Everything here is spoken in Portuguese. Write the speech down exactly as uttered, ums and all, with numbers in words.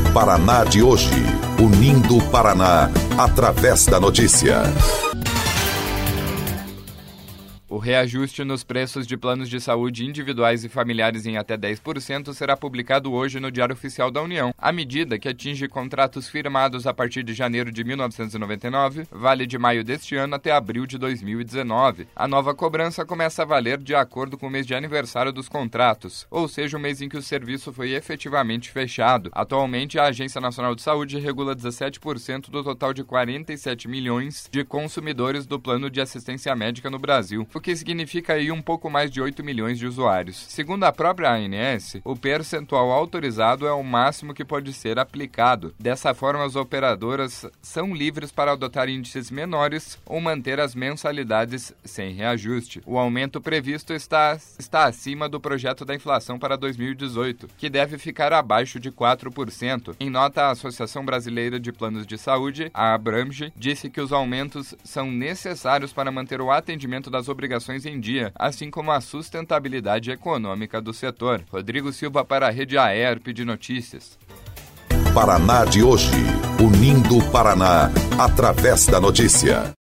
Paraná de hoje, unindo o Paraná através da notícia. O reajuste nos preços de planos de saúde individuais e familiares em até dez por cento será publicado hoje no Diário Oficial da União. A medida, que atinge contratos firmados a partir de janeiro de mil novecentos e noventa e nove, vale de maio deste ano até abril de dois mil e dezenove. A nova cobrança começa a valer de acordo com o mês de aniversário dos contratos, ou seja, o mês em que o serviço foi efetivamente fechado. Atualmente, a Agência Nacional de Saúde regula dezessete por cento do total de quarenta e sete milhões de consumidores do plano de assistência médica no Brasil, o que significa aí um pouco mais de oito milhões de usuários. Segundo a própria A N S, o percentual autorizado é o máximo que pode ser aplicado. Dessa forma, as operadoras são livres para adotar índices menores ou manter as mensalidades sem reajuste. O aumento previsto está, está acima do projeto da inflação para dois mil e dezoito, que deve ficar abaixo de quatro por cento. Em nota, a Associação Brasileira de Planos de Saúde, a Abramge, disse que os aumentos são necessários para manter o atendimento das obrigações em dia, assim como a sustentabilidade econômica do setor. Rodrigo Silva para a Rede Aerp de Notícias. Paraná de hoje, unindo o Paraná através da notícia.